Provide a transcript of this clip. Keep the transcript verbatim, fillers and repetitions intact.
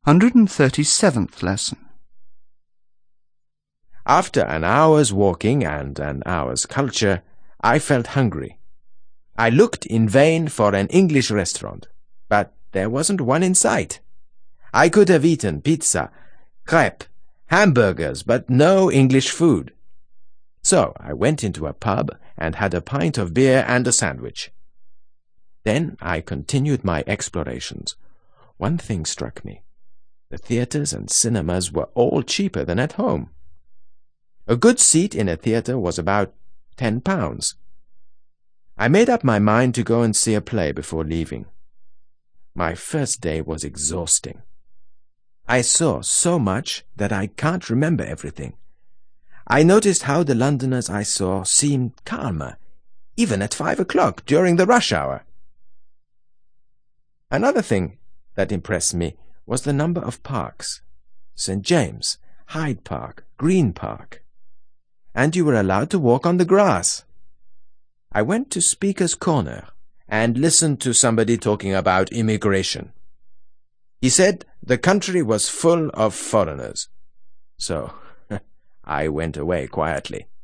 one hundred thirty-seventh lesson. After an hour's walking and an hour's culture, I felt hungry. I looked in vain for an English restaurant, but there wasn't one in sight. I could have eaten pizza, crepe, hamburgers, but no English food. So I went into a pub and had a pint of beer and a sandwich. Then I continued my explorations. One thing struck me. The theaters and cinemas were all cheaper than at home. A good seat in a theater was about ten pounds. I made up my mind to go and see a play before leaving. My first day was exhausting. I saw so much that I can't remember everything. I noticed how the Londoners I saw seemed calmer, even at five o'clock during the rush hour. Another thing that impressed me was the number of parks. Saint James, Hyde Park, Green Park. And you were allowed to walk on the grass. I went to Speaker's Corner and listened to somebody talking about immigration. He said the country was full of foreigners. So I went away quietly.